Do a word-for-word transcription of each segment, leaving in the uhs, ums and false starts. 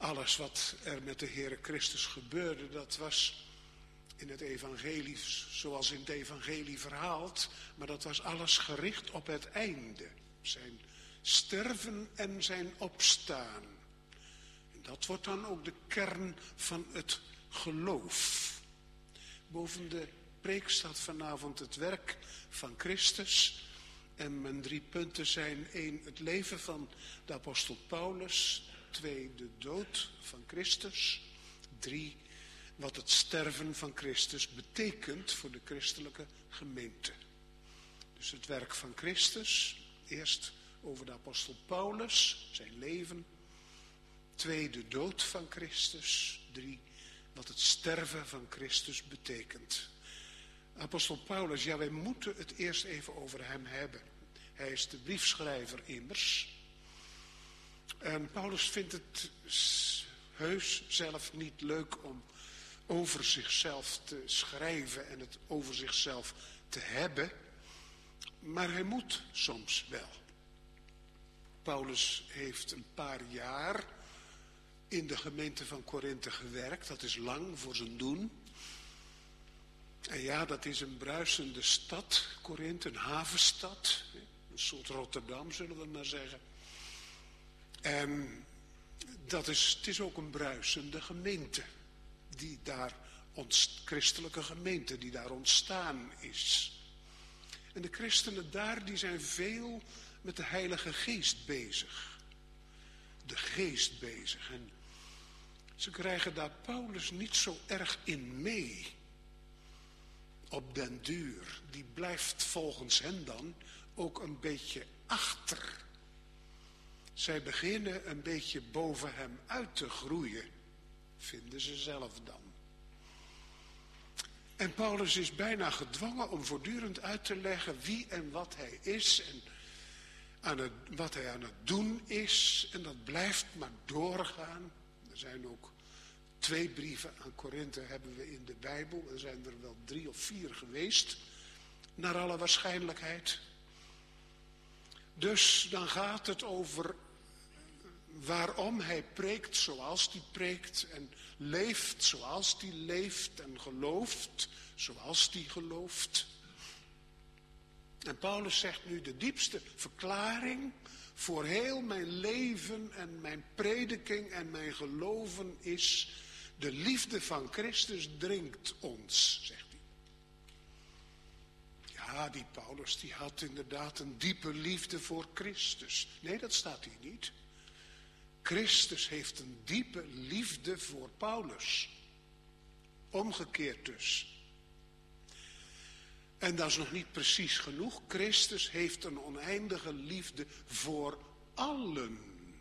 alles wat er met de Heere Christus gebeurde, dat was in het evangelie, zoals in het evangelie verhaald, maar dat was alles gericht op het einde. Zijn sterven en zijn opstaan. En dat wordt dan ook de kern van het geloof. Boven de preek staat vanavond het werk van Christus. En mijn drie punten zijn: één, het leven van de apostel Paulus. Twee, de dood van Christus. Drie, wat het sterven van Christus betekent voor de christelijke gemeente. Dus het werk van Christus. Eerst over de apostel Paulus, zijn leven. Twee, de dood van Christus. Drie, wat het sterven van Christus betekent. Apostel Paulus, ja, wij moeten het eerst even over hem hebben. Hij is de briefschrijver immers. En Paulus vindt het heus zelf niet leuk om over zichzelf te schrijven en het over zichzelf te hebben. Maar hij moet soms wel. Paulus heeft een paar jaar in de gemeente van Korinthe gewerkt. Dat is lang voor zijn doen. En ja, dat is een bruisende stad, Korinthe, een havenstad. Een soort Rotterdam, zullen we maar zeggen. En dat is, het is ook een bruisende gemeente. Die daar, ontst, christelijke gemeente, die daar ontstaan is. En de christenen daar, die zijn veel met de Heilige Geest bezig. De Geest bezig. En ze krijgen daar Paulus niet zo erg in mee. Op den duur. Die blijft volgens hen dan ook een beetje achter. Zij beginnen een beetje boven hem uit te groeien. Vinden ze zelf dan. En Paulus is bijna gedwongen om voortdurend uit te leggen wie en wat hij is. En aan het, wat hij aan het doen is. En dat blijft maar doorgaan. Er zijn ook twee brieven aan Korinthe hebben we in de Bijbel. Er zijn er wel drie of vier geweest. Naar alle waarschijnlijkheid. Dus dan gaat het over waarom hij preekt zoals hij preekt. En leeft zoals hij leeft. En gelooft zoals hij gelooft. En Paulus zegt nu: de diepste verklaring voor heel mijn leven en mijn prediking en mijn geloven is: de liefde van Christus dringt ons, zegt hij. Ja, die Paulus die had inderdaad een diepe liefde voor Christus. Nee, dat staat hier niet. Christus heeft een diepe liefde voor Paulus. Omgekeerd dus. En dat is nog niet precies genoeg. Christus heeft een oneindige liefde voor allen.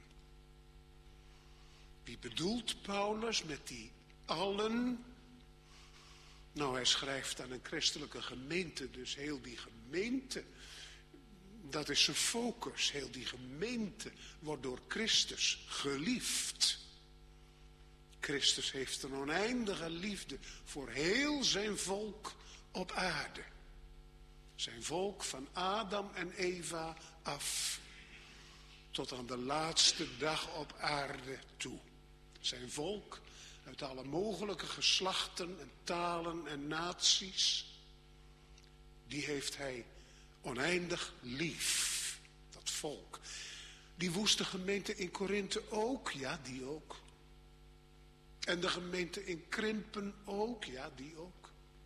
Wie bedoelt Paulus met die allen? Nou, hij schrijft aan een christelijke gemeente, dus heel die gemeente, dat is zijn focus. Heel die gemeente wordt door Christus geliefd. Christus heeft een oneindige liefde voor heel zijn volk op aarde. Zijn volk van Adam en Eva af tot aan de laatste dag op aarde toe. Zijn volk uit alle mogelijke geslachten en talen en naties, die heeft hij oneindig lief. Dat volk. Die woeste gemeente in Korinthe ook, ja, die ook. En de gemeente in Krimpen ook, ja, die ook.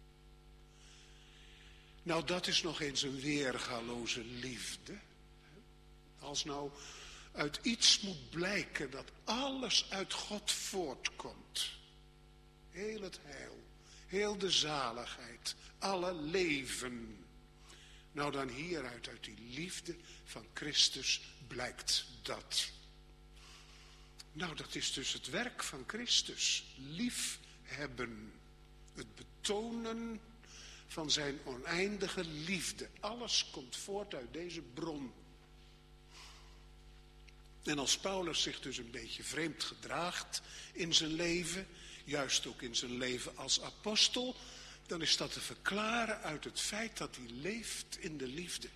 Nou, dat is nog eens een weergaloze liefde. Als nou uit iets moet blijken dat alles uit God voortkomt. Heel het heil, heel de zaligheid, alle leven. Nou dan hieruit, uit die liefde van Christus blijkt dat. Nou, dat is dus het werk van Christus. Liefhebben. Het betonen van zijn oneindige liefde. Alles komt voort uit deze bron. En als Paulus zich dus een beetje vreemd gedraagt in zijn leven, juist ook in zijn leven als apostel, dan is dat te verklaren uit het feit dat hij leeft in de liefde.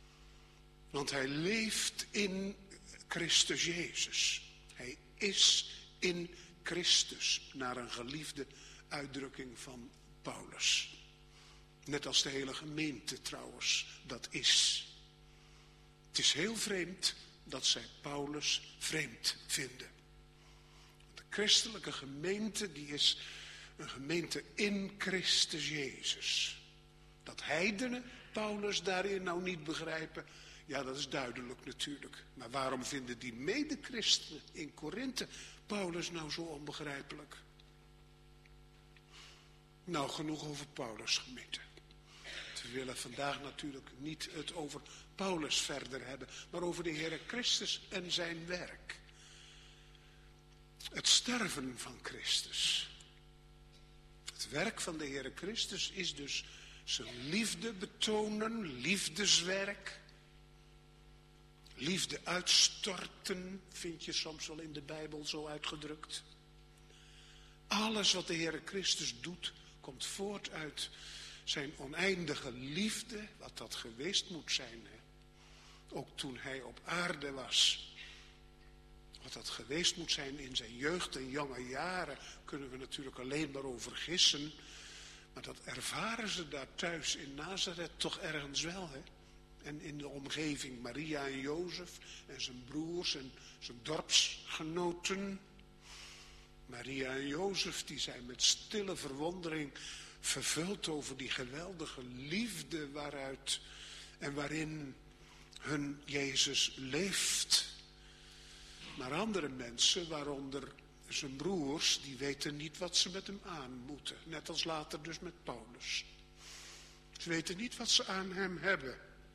Want hij leeft in Christus Jezus. Hij is in Christus, naar een geliefde uitdrukking van Paulus. Net als de hele gemeente trouwens, dat is. Het is heel vreemd dat zij Paulus vreemd vinden. De christelijke gemeente, die is een gemeente in Christus Jezus. Dat heidenen Paulus daarin nou niet begrijpen, ja, dat is duidelijk natuurlijk. Maar waarom vinden die medechristenen in Korinthe Paulus nou zo onbegrijpelijk? Nou, genoeg over Paulus, gemeente. We willen vandaag natuurlijk niet het over Paulus verder hebben, maar over de Heere Christus en zijn werk. Het sterven van Christus. Het werk van de Heere Christus is dus zijn liefde betonen, liefdeswerk. Liefde uitstorten, vind je soms wel in de Bijbel zo uitgedrukt. Alles wat de Heere Christus doet, komt voort uit zijn oneindige liefde, wat dat geweest moet zijn. Hè? Ook toen hij op aarde was. Wat dat geweest moet zijn in zijn jeugd en jonge jaren, kunnen we natuurlijk alleen maar over gissen. Maar dat ervaren ze daar thuis in Nazareth toch ergens wel. Hè? En in de omgeving Maria en Jozef en zijn broers en zijn dorpsgenoten. Maria en Jozef, die zijn met stille verwondering vervuld over die geweldige liefde waaruit en waarin hun Jezus leeft. Maar andere mensen, waaronder zijn broers, die weten niet wat ze met hem aan moeten. Net als later dus met Paulus. Ze weten niet wat ze aan hem hebben.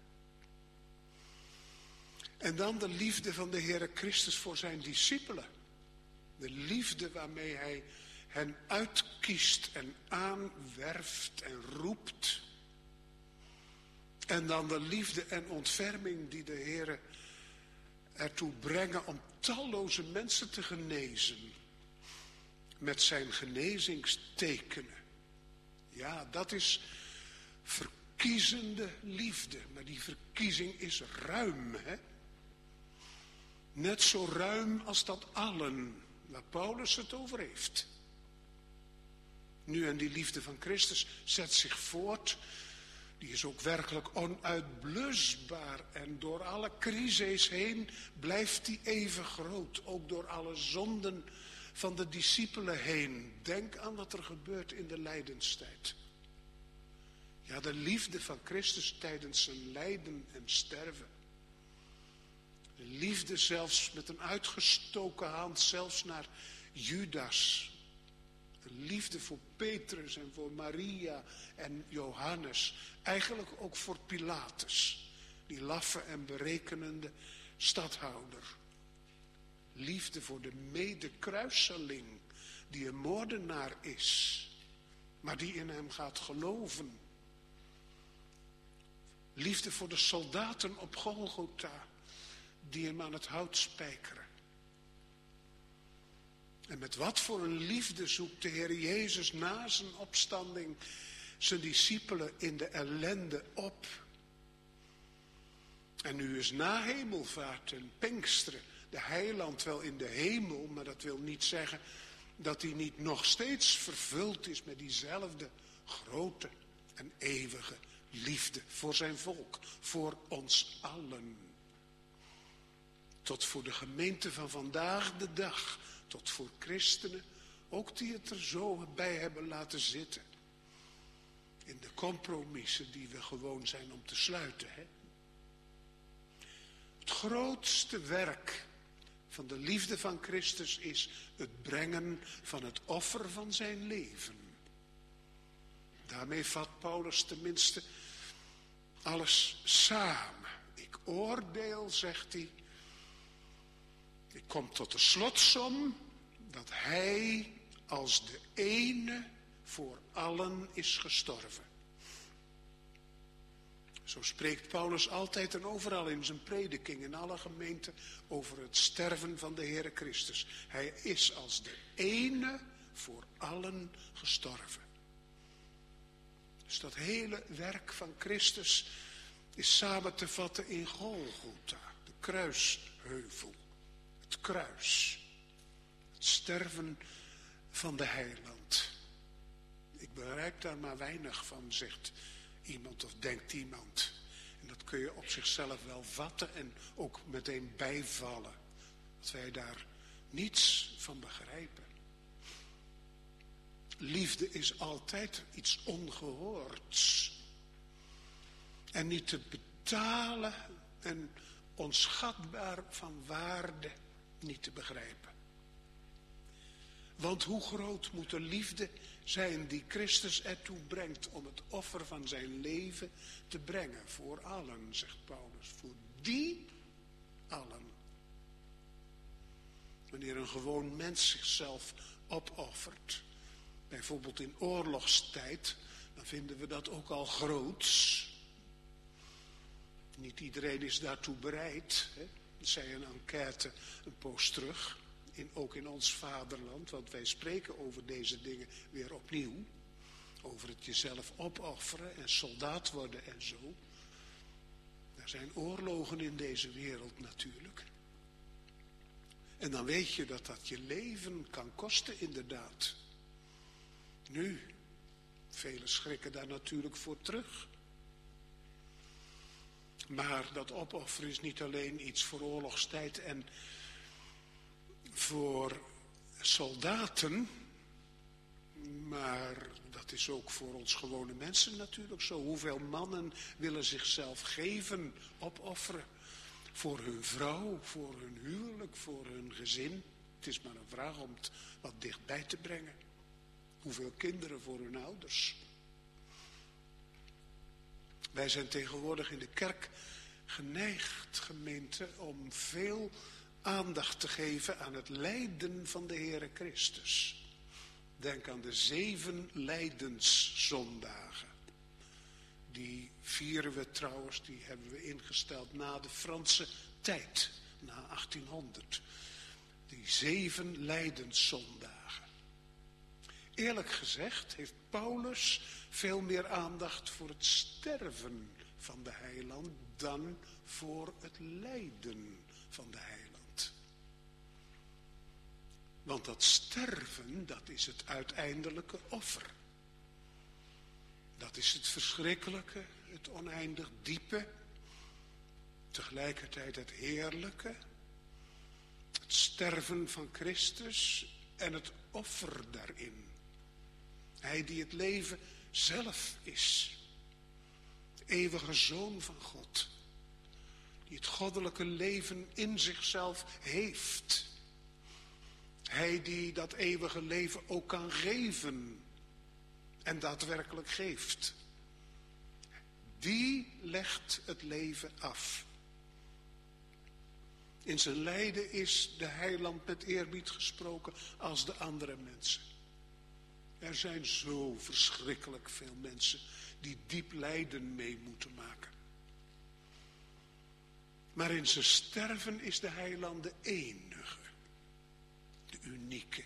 En dan de liefde van de Heere Christus voor zijn discipelen. De liefde waarmee hij hen uitkiest en aanwerft en roept. En dan de liefde en ontferming die de Heere ertoe brengen om talloze mensen te genezen. Met zijn genezingstekenen. Ja, dat is verkiezende liefde. Maar die verkiezing is ruim, hè? Net zo ruim als dat allen, waar Paulus het over heeft. Nu, en die liefde van Christus zet zich voort. Die is ook werkelijk onuitblusbaar. En door alle crises heen blijft die even groot. Ook door alle zonden van de discipelen heen. Denk aan wat er gebeurt in de lijdenstijd. Ja, de liefde van Christus tijdens zijn lijden en sterven. De liefde zelfs met een uitgestoken hand, zelfs naar Judas. De liefde voor Petrus en voor Maria en Johannes. Eigenlijk ook voor Pilatus, die laffe en berekenende stadhouder. Liefde voor de medekruiseling, die een moordenaar is, maar die in hem gaat geloven. Liefde voor de soldaten op Golgotha, die hem aan het hout spijkeren. En met wat voor een liefde zoekt de Heer Jezus na zijn opstanding zijn discipelen in de ellende op. En nu is na hemelvaart en Pinksteren de heiland wel in de hemel, maar dat wil niet zeggen dat hij niet nog steeds vervuld is met diezelfde grote en eeuwige liefde voor zijn volk, voor ons allen. Tot voor de gemeente van vandaag de dag, tot voor christenen, ook die het er zo bij hebben laten zitten. In de compromissen die we gewoon zijn om te sluiten. Hè? Het grootste werk van de liefde van Christus is het brengen van het offer van zijn leven. Daarmee vat Paulus tenminste alles samen. Ik oordeel, zegt hij, ik kom tot de slotsom dat hij als de ene voor allen is gestorven. Zo spreekt Paulus altijd en overal in zijn prediking in alle gemeenten over het sterven van de Heere Christus. Hij is als de ene voor allen gestorven. Dus dat hele werk van Christus is samen te vatten in Golgotha, de kruisheuvel, het kruis. Het sterven van de heiland. Ik begrijp daar maar weinig van, zegt iemand of denkt iemand. En dat kun je op zichzelf wel vatten en ook meteen bijvallen. Dat wij daar niets van begrijpen. Liefde is altijd iets ongehoords. En niet te betalen en onschatbaar van waarde niet te begrijpen. Want hoe groot moet de liefde zijn die Christus ertoe brengt om het offer van zijn leven te brengen. Voor allen, zegt Paulus. Voor die allen. Wanneer een gewoon mens zichzelf opoffert, bijvoorbeeld in oorlogstijd, dan vinden we dat ook al groots. Niet iedereen is daartoe bereid. Hè? Dat zei een enquête een poos terug. In, ook in ons vaderland, want wij spreken over deze dingen weer opnieuw. Over het jezelf opofferen en soldaat worden en zo. Er zijn oorlogen in deze wereld natuurlijk. En dan weet je dat dat je leven kan kosten inderdaad. Nu, velen schrikken daar natuurlijk voor terug. Maar dat opofferen is niet alleen iets voor oorlogstijd en voor soldaten, maar dat is ook voor ons gewone mensen natuurlijk zo. Hoeveel mannen willen zichzelf geven, opofferen voor hun vrouw, voor hun huwelijk, voor hun gezin. Het is maar een vraag om het wat dichtbij te brengen. Hoeveel kinderen voor hun ouders. Wij zijn tegenwoordig in de kerk geneigd, gemeente, om veel aandacht te geven aan het lijden van de Heere Christus. Denk aan de zeven lijdenszondagen. Die vieren we trouwens, die hebben we ingesteld na de Franse tijd, na achttienhonderd. Die zeven lijdenszondagen. Eerlijk gezegd heeft Paulus veel meer aandacht voor het sterven van de heiland dan voor het lijden van de heiland. Want dat sterven, dat is het uiteindelijke offer. Dat is het verschrikkelijke, het oneindig diepe, tegelijkertijd het heerlijke, het sterven van Christus en het offer daarin. Hij die het leven zelf is, de eeuwige Zoon van God, die het goddelijke leven in zichzelf heeft. Hij die dat eeuwige leven ook kan geven en daadwerkelijk geeft. Die legt het leven af. In zijn lijden is de heiland met eerbied gesproken als de andere mensen. Er zijn zo verschrikkelijk veel mensen die diep lijden mee moeten maken. Maar in zijn sterven is de heiland de enige, de unieke.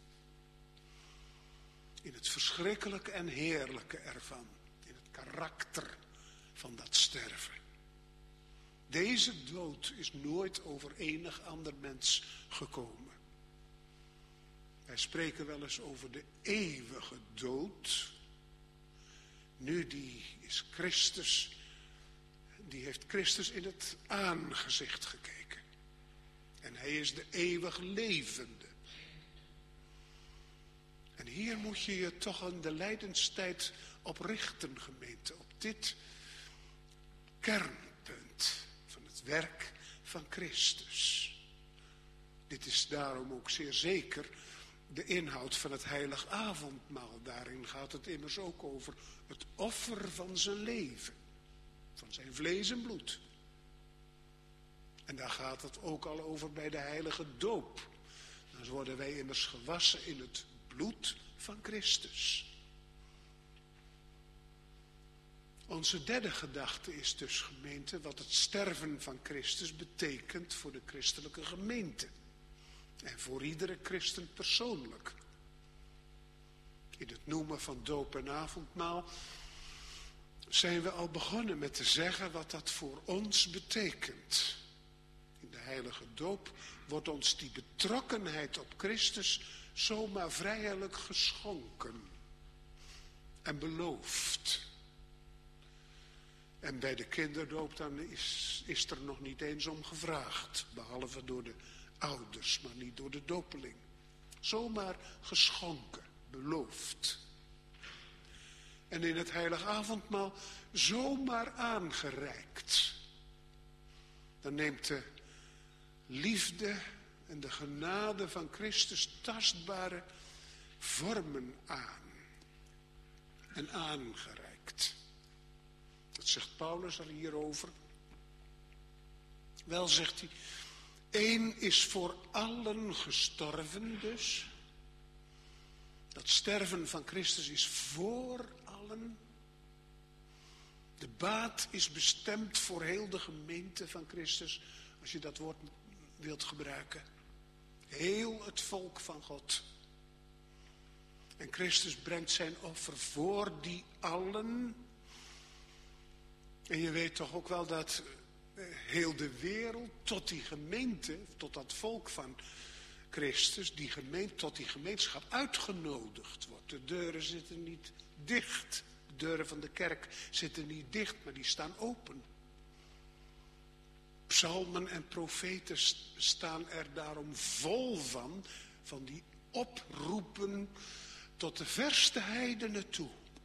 In het verschrikkelijke en heerlijke ervan, in het karakter van dat sterven. Deze dood is nooit over enig ander mens gekomen. Wij spreken wel eens over de eeuwige dood. Nu die is Christus, die heeft Christus in het aangezicht gekeken. En hij is de eeuwig levende. En hier moet je je toch aan de lijdenstijd op richten, gemeente. Op dit kernpunt van het werk van Christus. Dit is daarom ook zeer zeker de inhoud van het heilig avondmaal. Daarin gaat het immers ook over het offer van zijn leven. Van zijn vlees en bloed. En daar gaat het ook al over bij de heilige doop. Dan worden wij immers gewassen in het bloed van Christus. Onze derde gedachte is dus, gemeente, wat het sterven van Christus betekent voor de christelijke gemeente. En voor iedere christen persoonlijk. In het noemen van doop en avondmaal zijn we al begonnen met te zeggen wat dat voor ons betekent. In de heilige doop, wordt ons die betrokkenheid op Christus zomaar vrijelijk geschonken en beloofd. En bij de kinderdoop dan is, is er nog niet eens om gevraagd, behalve door de ouders, maar niet door de dopeling. Zomaar geschonken, beloofd. En in het heilige avondmaal zomaar aangereikt. Dan neemt de liefde en de genade van Christus tastbare vormen aan. En aangereikt. Wat zegt Paulus er hierover? Wel, zegt hij, één is voor allen gestorven dus. Dat sterven van Christus is voor allen. De baat is bestemd voor heel de gemeente van Christus, als je dat woord wilt gebruiken. Heel het volk van God. En Christus brengt zijn offer voor die allen. En je weet toch ook wel dat heel de wereld tot die gemeente, tot dat volk van Christus, die gemeente, tot die gemeenschap uitgenodigd wordt. De deuren zitten niet dicht. De deuren van de kerk zitten niet dicht, maar die staan open. Psalmen en profeten staan er daarom vol van, van die oproepen tot de verste heidenen toe.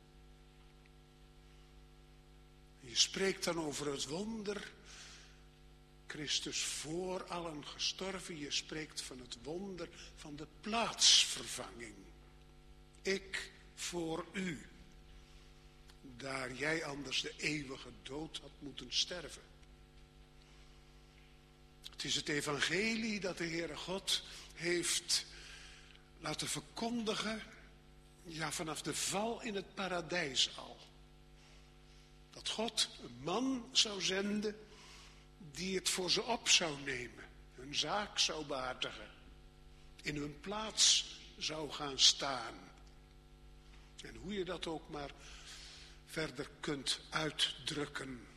Je spreekt dan over het wonder, Christus voor allen gestorven. Je spreekt van het wonder van de plaatsvervanging. Ik voor u, daar jij anders de eeuwige dood had moeten sterven. Het is het evangelie dat de Heere God heeft laten verkondigen, ja, vanaf de val in het paradijs al. Dat God een man zou zenden die het voor ze op zou nemen, hun zaak zou behartigen, in hun plaats zou gaan staan. En hoe je dat ook maar verder kunt uitdrukken.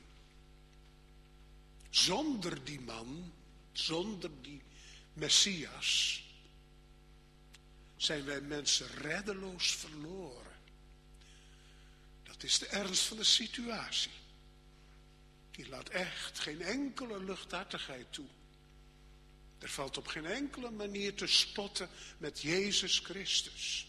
Zonder die man, zonder die Messias, zijn wij mensen reddeloos verloren. Dat is de ernst van de situatie. Die laat echt geen enkele luchthartigheid toe. Er valt op geen enkele manier te spotten met Jezus Christus.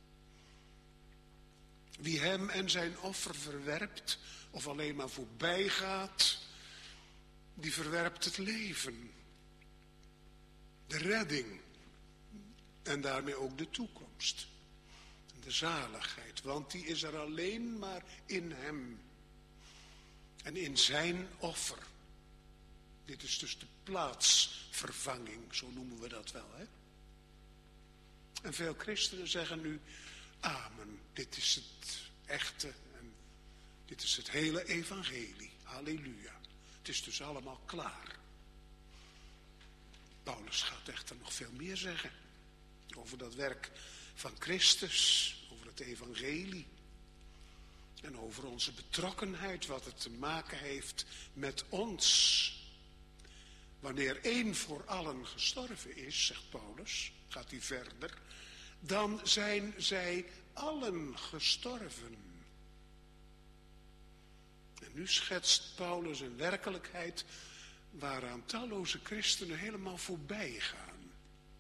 Wie hem en zijn offer verwerpt, of alleen maar voorbij gaat, die verwerpt het leven. De redding. En daarmee ook de toekomst. De zaligheid. Want die is er alleen maar in hem. En in zijn offer. Dit is dus de plaatsvervanging. Zo noemen we dat wel, hè? En veel christenen zeggen nu, amen. Dit is het echte. En dit is het hele evangelie. Halleluja. Het is dus allemaal klaar. Paulus gaat echter nog veel meer zeggen. Over dat werk van Christus. Over het evangelie. En over onze betrokkenheid. Wat het te maken heeft met ons. Wanneer één voor allen gestorven is, zegt Paulus. Gaat hij verder. Dan zijn zij allen gestorven. En nu schetst Paulus een werkelijkheid waaraan talloze christenen helemaal voorbij gaan.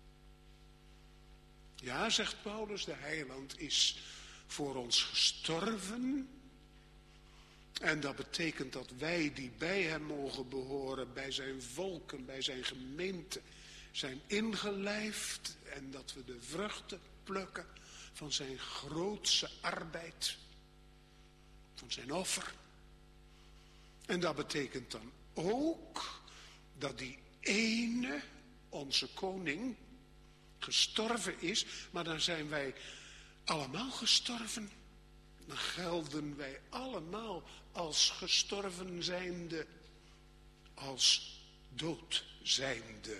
Ja, zegt Paulus, de heiland is voor ons gestorven. En dat betekent dat wij die bij hem mogen behoren, bij zijn volken, bij zijn gemeente, zijn ingelijfd. En dat we de vruchten plukken van zijn grootse arbeid, van zijn offer. En dat betekent dan ook dat die ene, onze koning, gestorven is. Maar dan zijn wij allemaal gestorven. Dan gelden wij allemaal als gestorven zijnde, als dood zijnde.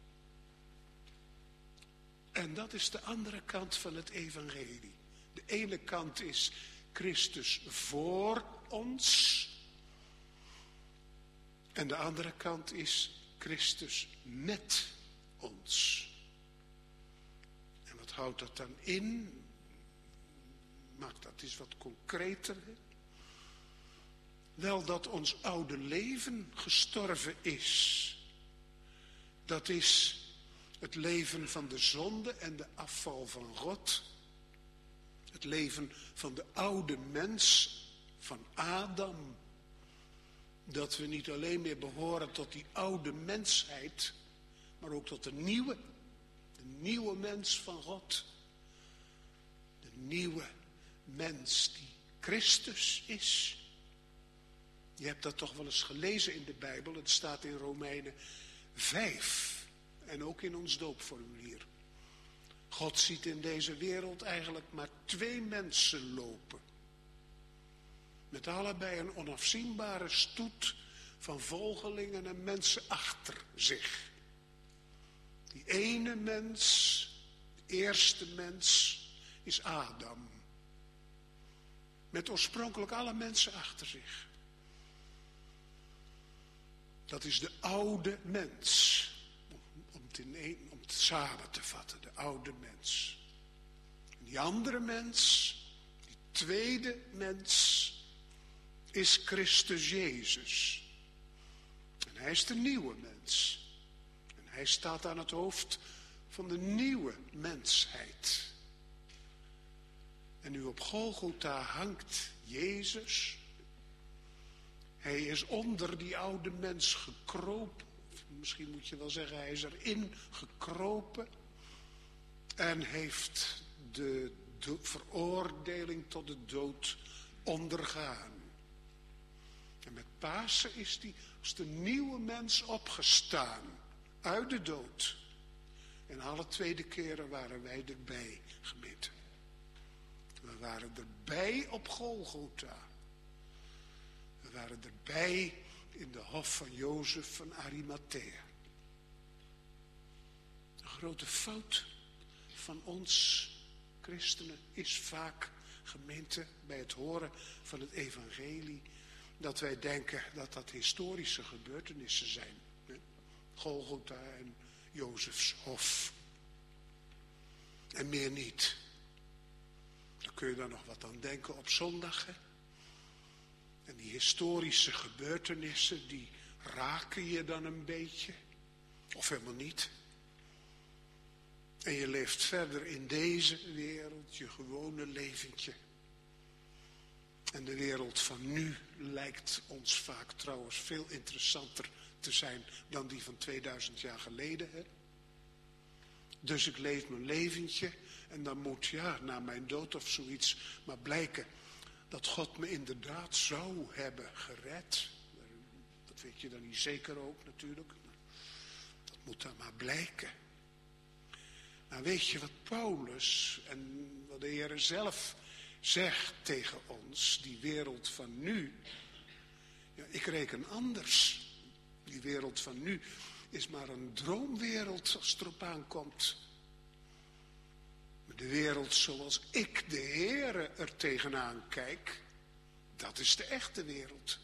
En dat is de andere kant van het evangelie. De ene kant is Christus voor ons. En de andere kant is Christus met ons. En wat houdt dat dan in? Maak dat eens wat concreter. Hè? Wel, dat ons oude leven gestorven is. Dat is het leven van de zonde en de afval van God. Het leven van de oude mens, van Adam. Dat we niet alleen meer behoren tot die oude mensheid, maar ook tot de nieuwe. De nieuwe mens van God. De nieuwe mens die Christus is. Je hebt dat toch wel eens gelezen in de Bijbel. Het staat in Romeinen vijf. En ook in ons doopformulier. God ziet in deze wereld eigenlijk maar twee mensen lopen. Met allebei een onafzienbare stoet van volgelingen en mensen achter zich. Die ene mens, de eerste mens, is Adam. Met oorspronkelijk alle mensen achter zich. Dat is de oude mens. Om het, in een, om het samen te vatten, de oude mens. En die andere mens, die tweede mens, is Christus Jezus. En hij is de nieuwe mens. En hij staat aan het hoofd van de nieuwe mensheid. En nu op Golgotha hangt Jezus. Hij is onder die oude mens gekropen. Of misschien moet je wel zeggen, hij is erin gekropen. En heeft de, de veroordeling tot de dood ondergaan. En met Pasen is hij als de nieuwe mens opgestaan. Uit de dood. En alle tweede keren waren wij erbij, gemeente. We waren erbij op Golgotha. We waren erbij in de hof van Jozef van Arimathea. De grote fout van ons christenen is vaak, gemeente, bij het horen van het evangelie, dat wij denken dat dat historische gebeurtenissen zijn. Golgotha en Jozefs hof. En meer niet. Dan kun je daar nog wat aan denken op zondag. Hè? En die historische gebeurtenissen, die raken je dan een beetje. Of helemaal niet. En je leeft verder in deze wereld, je gewone leventje. En de wereld van nu lijkt ons vaak trouwens veel interessanter te zijn dan die van tweeduizend jaar geleden. Hè? Dus ik leef mijn leventje en dan moet, ja, na mijn dood of zoiets, maar blijken dat God me inderdaad zou hebben gered. Dat weet je dan niet zeker ook natuurlijk. Dat moet dan maar blijken. Nou, weet je wat Paulus en wat de Heer zelf zegt tegen ons, die wereld van nu, ja, ik reken anders. Die wereld van nu is maar een droomwereld als het erop aankomt. Maar de wereld zoals ik, de Heere, er tegenaan kijk, dat is de echte wereld.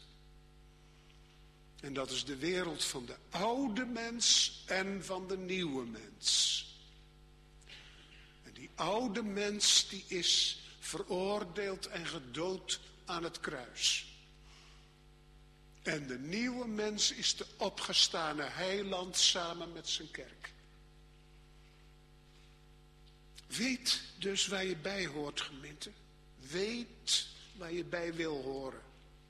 En dat is de wereld van de oude mens en van de nieuwe mens. En die oude mens die is veroordeeld en gedood aan het kruis. En de nieuwe mens is de opgestane heiland samen met zijn kerk. Weet dus waar je bij hoort, gemeente. Weet waar je bij wil horen.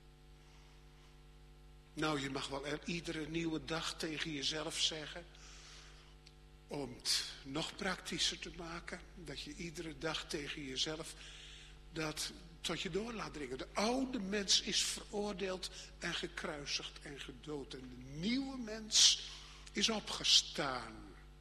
Nou, je mag wel er iedere nieuwe dag tegen jezelf zeggen, om het nog praktischer te maken, dat je iedere dag tegen jezelf dat tot je door laat dringen. De oude mens is veroordeeld en gekruisigd en gedood. En de nieuwe mens is opgestaan.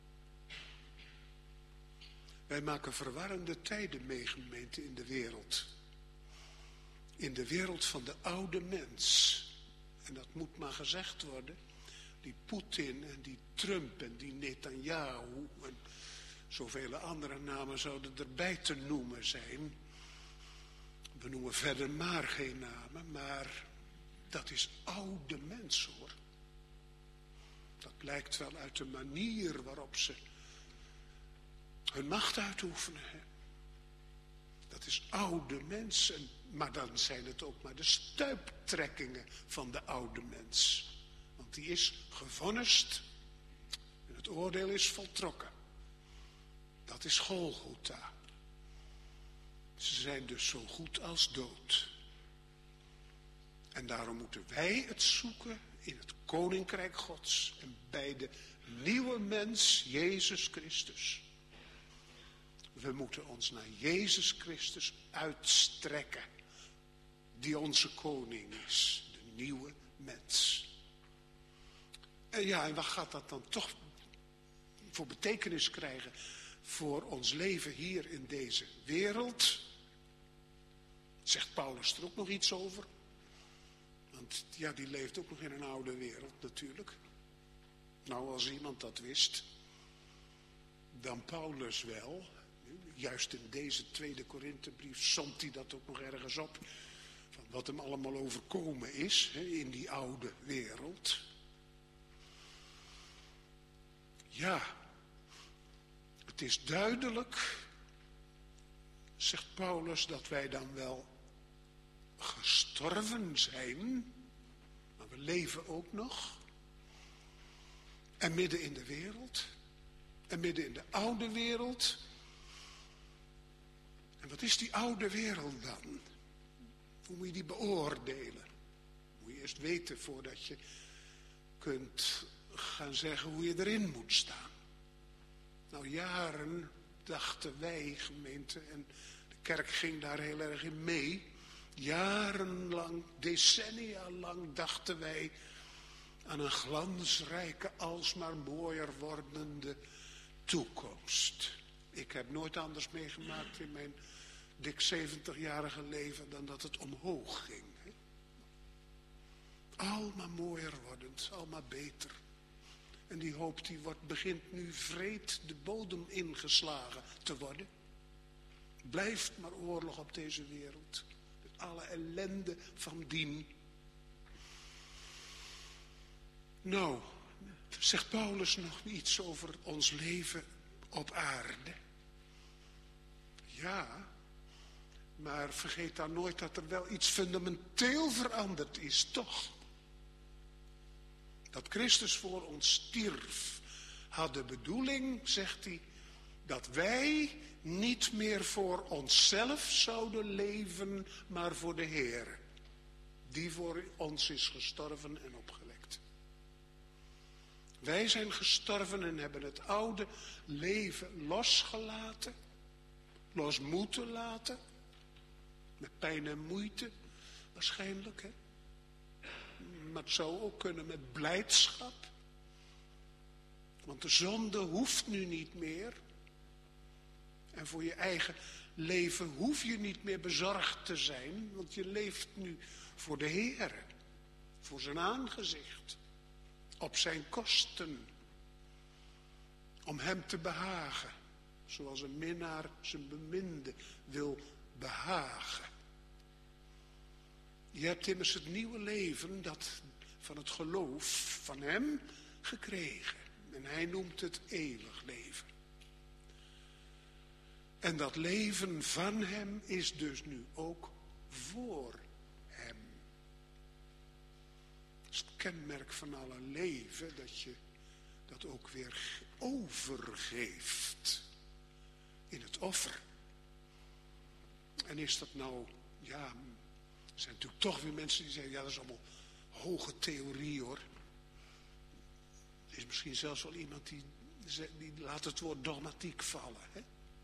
Wij maken verwarrende tijden mee, gemeente, in de wereld. In de wereld van de oude mens. En dat moet maar gezegd worden. Die Poetin en die Trump en die Netanyahu en zoveel andere namen zouden erbij te noemen zijn. We noemen verder maar geen namen, maar dat is oude mens, hoor. Dat blijkt wel uit de manier waarop ze hun macht uitoefenen. Hè? Dat is oude mensen, maar dan zijn het ook maar de stuiptrekkingen van de oude mens. Want die is gevonnist en het oordeel is voltrokken. Dat is Golgotha. Ze zijn dus zo goed als dood. En daarom moeten wij het zoeken in het Koninkrijk Gods en bij de nieuwe mens, Jezus Christus. We moeten ons naar Jezus Christus uitstrekken, die onze koning is, de nieuwe mens. En ja, en wat gaat dat dan toch voor betekenis krijgen voor ons leven hier in deze wereld? Zegt Paulus er ook nog iets over? Want ja, die leeft ook nog in een oude wereld natuurlijk. Nou, als iemand dat wist, dan Paulus wel. Juist in deze tweede Korinthebrief somt hij dat ook nog ergens op. Van wat hem allemaal overkomen is hè, in die oude wereld. Ja, het is duidelijk, zegt Paulus, dat wij dan wel gestorven zijn, maar we leven ook nog. En midden in de wereld, en midden in de oude wereld. En wat is die oude wereld dan? Hoe moet je die beoordelen? Moet je eerst weten voordat je kunt gaan zeggen hoe je erin moet staan. Nou, jaren dachten wij, gemeente, en de kerk ging daar heel erg in mee. Jarenlang, decennia lang dachten wij aan een glansrijke, alsmaar mooier wordende toekomst. Ik heb nooit anders meegemaakt in mijn dik zeventigjarige leven dan dat het omhoog ging. Hè? Almaar mooier wordend, almaar beter. En die hoop die wordt, begint nu vreed de bodem ingeslagen te worden. Blijft maar oorlog op deze wereld. Met alle ellende van dien. Nou, zegt Paulus nog iets over ons leven op aarde? Ja, maar vergeet dan nooit dat er wel iets fundamenteel veranderd is, toch? Dat Christus voor ons stierf, had de bedoeling, zegt hij, dat wij niet meer voor onszelf zouden leven, maar voor de Heer, die voor ons is gestorven en opgewekt. Wij zijn gestorven en hebben het oude leven losgelaten, los moeten laten, met pijn en moeite waarschijnlijk, hè? Maar het zou ook kunnen met blijdschap. Want de zonde hoeft nu niet meer. En voor je eigen leven hoef je niet meer bezorgd te zijn. Want je leeft nu voor de Heer. Voor zijn aangezicht. Op zijn kosten. Om hem te behagen. Zoals een minnaar zijn beminde wil behagen. Je hebt immers het nieuwe leven dat van het geloof van hem gekregen. En hij noemt het eeuwig leven. En dat leven van hem is dus nu ook voor hem. Het is het kenmerk van alle leven dat je dat ook weer overgeeft in het offer. En is dat nou, ja, er zijn natuurlijk toch weer mensen die zeggen, ja, dat is allemaal hoge theorie hoor. Er is misschien zelfs wel iemand die, die laat het woord dogmatiek vallen. Hè?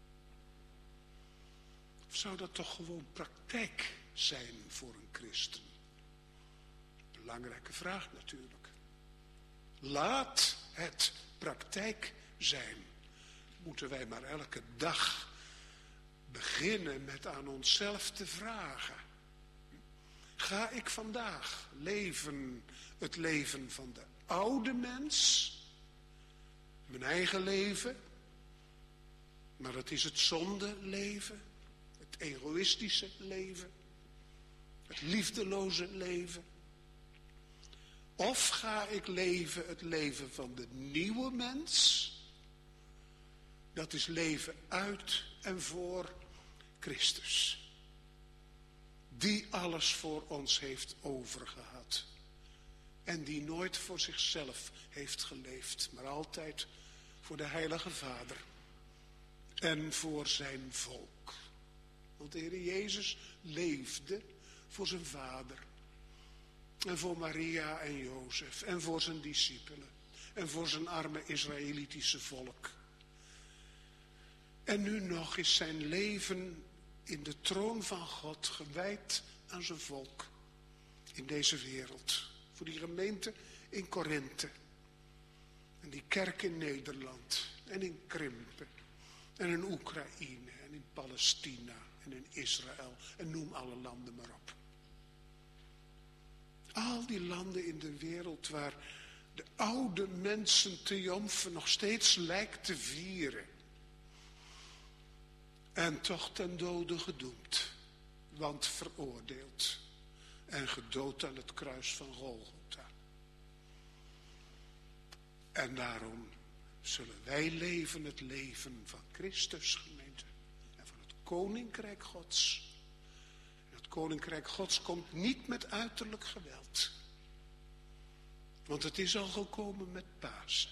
Of zou dat toch gewoon praktijk zijn voor een christen? Belangrijke vraag natuurlijk. Laat het praktijk zijn. Moeten wij maar elke dag beginnen met aan onszelf te vragen. Ga ik vandaag leven het leven van de oude mens? Mijn eigen leven? Maar het is het zondeleven, het egoïstische leven, het liefdeloze leven. Of ga ik leven het leven van de nieuwe mens? Dat is leven uit en voor Christus. Die alles voor ons heeft overgehad. En die nooit voor zichzelf heeft geleefd, maar altijd voor de Heilige Vader. En voor zijn volk. Want de Heer Jezus leefde voor zijn Vader. En voor Maria en Jozef. En voor zijn discipelen. En voor zijn arme Israëlitische volk. En nu nog is zijn leven in de troon van God gewijd aan zijn volk. In deze wereld. Voor die gemeente in Korinthe. En die kerk in Nederland. En in Krimpen. En in Oekraïne. En in Palestina. En in Israël. En noem alle landen maar op. Al die landen in de wereld waar de oude mensen triomfen nog steeds lijkt te vieren. En toch ten dode gedoemd. Want veroordeeld. En gedood aan het kruis van Golgotha. En daarom zullen wij leven het leven van Christus, gemeente. En van het Koninkrijk Gods. En het Koninkrijk Gods komt niet met uiterlijk geweld. Want het is al gekomen met Pasen.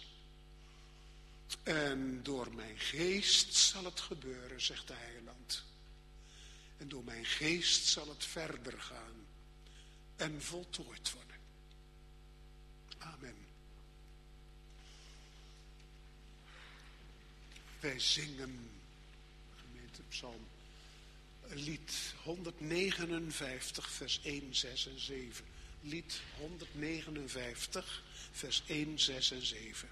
En door mijn geest zal het gebeuren, zegt de Heiland. En door mijn geest zal het verder gaan. En voltooid worden. Amen. Wij zingen, gemeente Psalm, lied honderdnegenenvijftig, vers één, zes en zeven. Lied honderdnegenenvijftig, vers één, zes en zeven.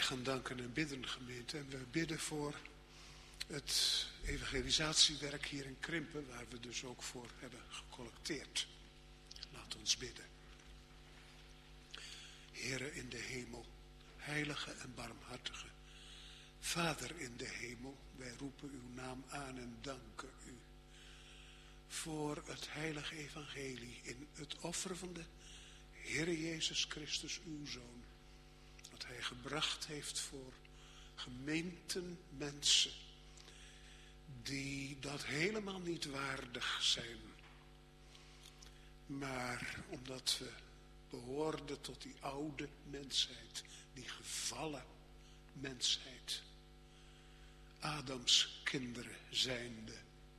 gaan danken en bidden, gemeente. En we bidden voor het evangelisatiewerk hier in Krimpen, waar we dus ook voor hebben gecollecteerd. Laat ons bidden. Heere in de hemel, heilige en barmhartige, Vader in de hemel, wij roepen uw naam aan en danken u voor het heilige evangelie in het offer van de Heere Jezus Christus, uw Zoon. Dat hij gebracht heeft voor gemeenten mensen die dat helemaal niet waardig zijn. Maar omdat we behoorden tot die oude mensheid, die gevallen mensheid, Adams kinderen zijnde.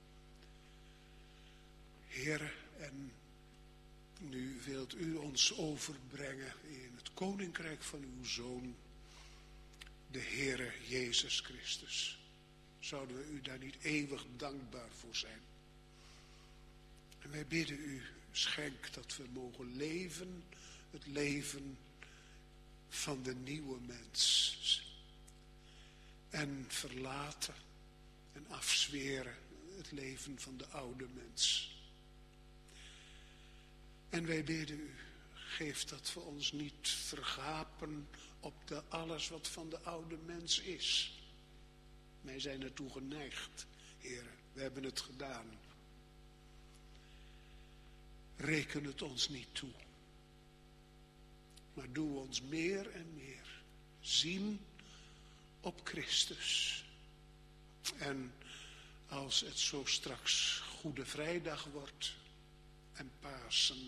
Heere, en nu wilt u ons overbrengen in het koninkrijk van uw Zoon, de Heere Jezus Christus. Zouden we u daar niet eeuwig dankbaar voor zijn. En wij bidden u, schenk dat we mogen leven, het leven van de nieuwe mens. En verlaten en afzweren het leven van de oude mens. En wij bidden u, geef dat we ons niet vergapen op de alles wat van de oude mens is. Wij zijn ertoe geneigd, Heer, we hebben het gedaan. Reken het ons niet toe. Maar doe ons meer en meer zien op Christus. En als het zo straks Goede Vrijdag wordt en Pasen,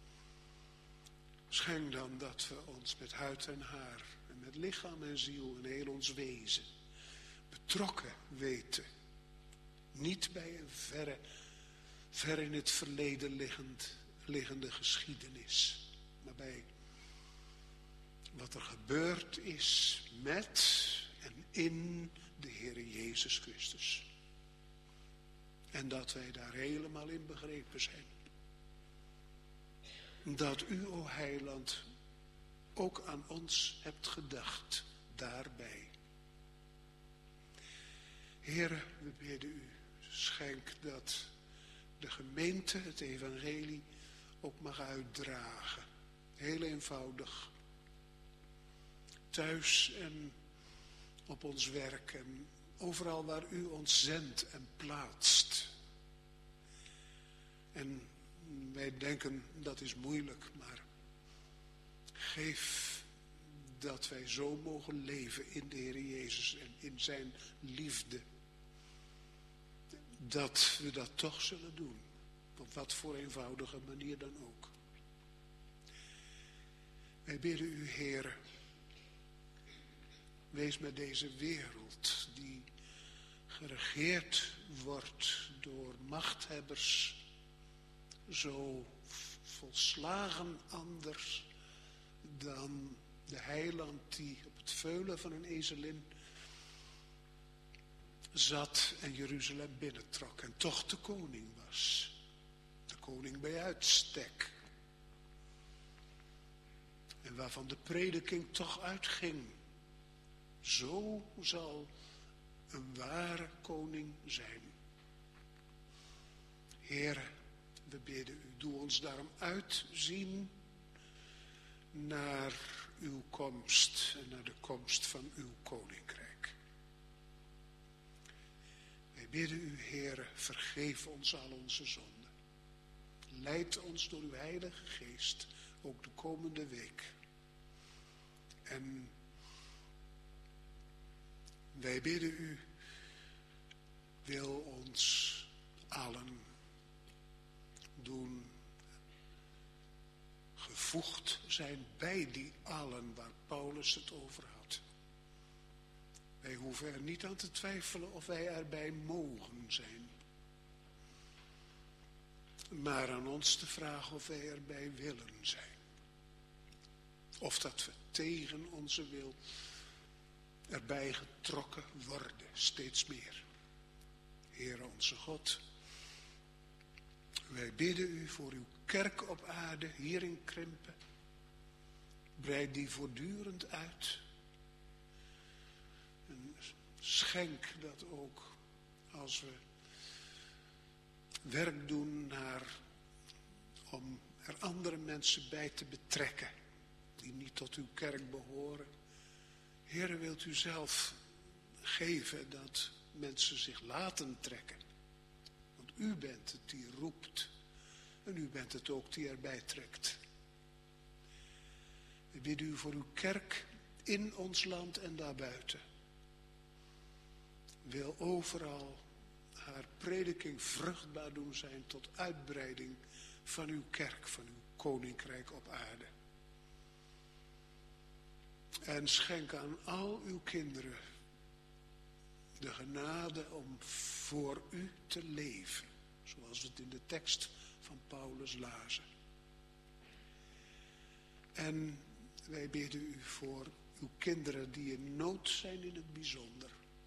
schenk dan dat we ons met huid en haar en met lichaam en ziel en heel ons wezen betrokken weten. Niet bij een verre, ver in het verleden liggend, liggende geschiedenis, maar bij wat er gebeurd is met en in de Heere Jezus Christus. En dat wij daar helemaal in begrepen zijn. Dat u, o Heiland, ook aan ons hebt gedacht daarbij. Heere, we bidden u, schenk dat de gemeente het evangelie ook mag uitdragen. Heel eenvoudig. Thuis en op ons werk en overal waar u ons zendt en plaatst. En wij denken dat is moeilijk, maar geef dat wij zo mogen leven in de Heer Jezus en in zijn liefde. Dat we dat toch zullen doen. Op wat voor eenvoudige manier dan ook. Wij bidden u, Heer, wees met deze wereld die geregeerd wordt door machthebbers zo volslagen anders dan de heiland die op het veulen van een ezelin zat en Jeruzalem binnentrok en toch de koning was. De koning bij uitstek. En waarvan de prediking toch uitging. Zo zal een ware koning zijn. Heere, we bidden u, doe ons daarom uitzien naar uw komst en naar de komst van uw koninkrijk. Wij bidden u, Heere, vergeef ons al onze zonden. Leid ons door uw Heilige Geest, ook de komende week. En wij bidden u, wil ons allen doen gevoegd zijn bij die allen waar Paulus het over had. Wij hoeven er niet aan te twijfelen of wij erbij mogen zijn. Maar aan ons te vragen of wij erbij willen zijn. Of dat we tegen onze wil erbij getrokken worden, steeds meer. Heere onze God, wij bidden u voor uw kerk op aarde, hier in Krimpen. Breid die voortdurend uit. Schenk dat ook als we werk doen naar, om er andere mensen bij te betrekken die niet tot uw kerk behoren. Heere, wilt u zelf geven dat mensen zich laten trekken. Want u bent het die roept en u bent het ook die erbij trekt. We bidden u voor uw kerk in ons land en daarbuiten. Wil overal haar prediking vruchtbaar doen zijn tot uitbreiding van uw kerk, van uw koninkrijk op aarde. En schenk aan al uw kinderen de genade om voor u te leven, zoals we het in de tekst van Paulus lazen. En wij bidden u voor uw kinderen die in nood zijn in het bijzonder.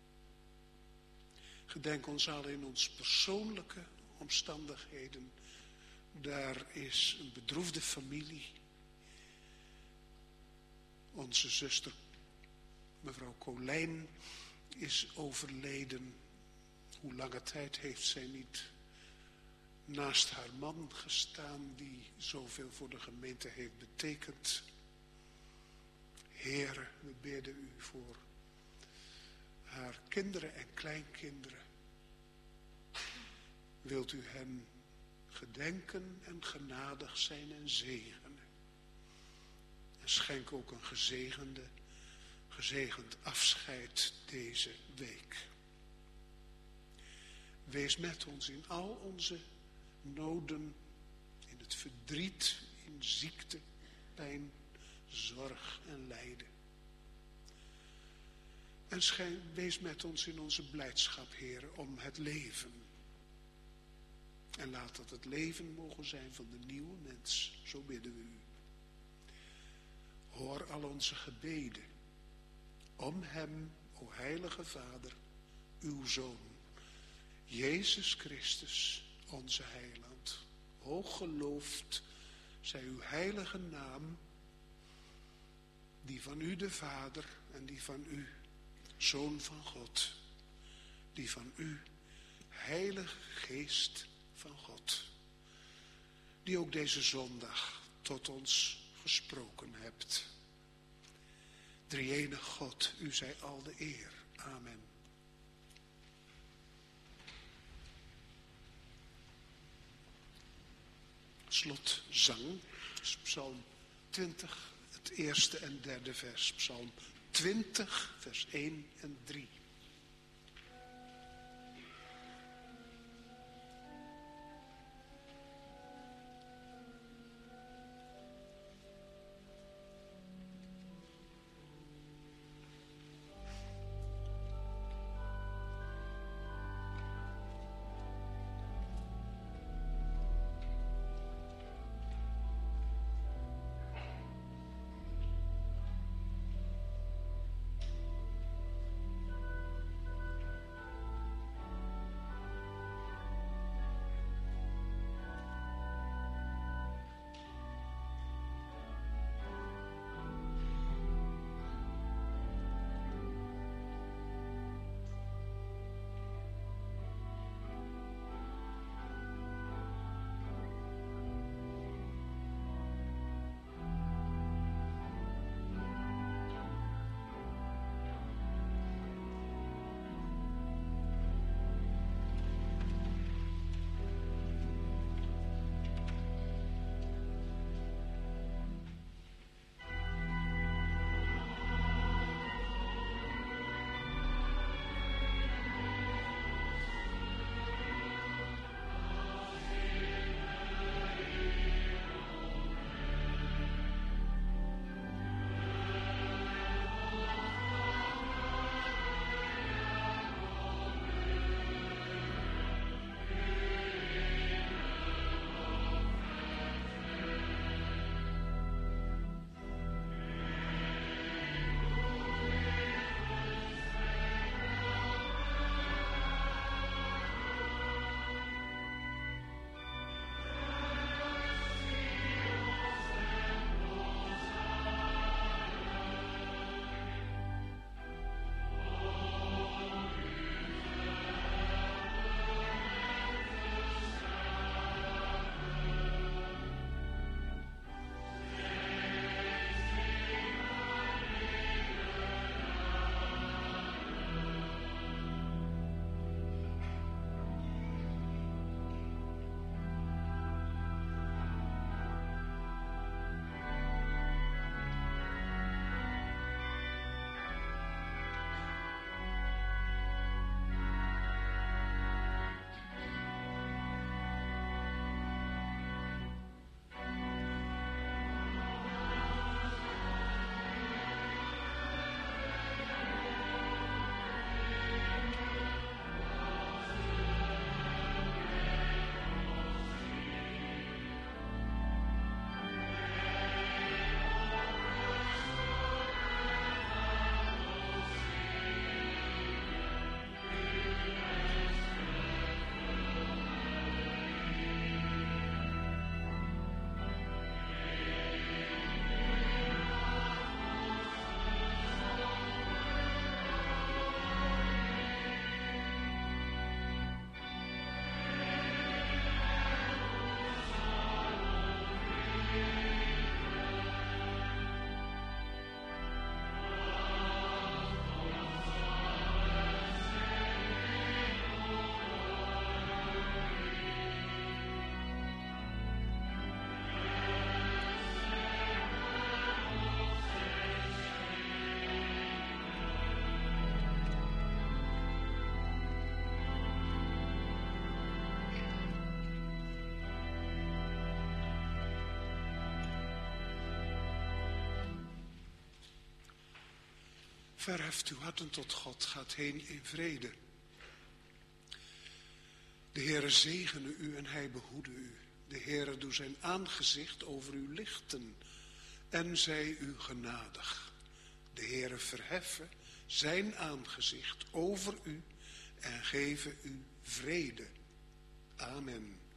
Gedenk ons al in ons persoonlijke omstandigheden. Daar is een bedroefde familie. Onze zuster, mevrouw Colijn, is overleden. Hoe lange tijd heeft zij niet naast haar man gestaan die zoveel voor de gemeente heeft betekend. Heere, we bidden u voor haar kinderen en kleinkinderen. Wilt u hen gedenken en genadig zijn en zegenen. En schenk ook een gezegende, gezegend afscheid deze week. Wees met ons in al onze noden, in het verdriet, in ziekte, pijn, zorg en lijden. En schijn, wees met ons in onze blijdschap, Heer, om het leven. En laat dat het leven mogen zijn van de nieuwe mens. Zo bidden we u. Hoor al onze gebeden. Om hem, o heilige Vader, uw Zoon, Jezus Christus, onze heiland. Hoog geloofd zij uw heilige naam, die van u de Vader en die van u, Zoon van God, die van u, Heilige Geest van God, die ook deze zondag tot ons gesproken hebt. Drie-enige God, u zij al de eer. Amen. Slotzang, Psalm twintig, het eerste en derde vers. Psalm twintig, vers één en drie. Verheft uw harten tot God, gaat heen in vrede. De Heere zegene u en hij behoede u. De Heere doe zijn aangezicht over u lichten en zij u genadig. De Heere verheffen zijn aangezicht over u en geven u vrede. Amen.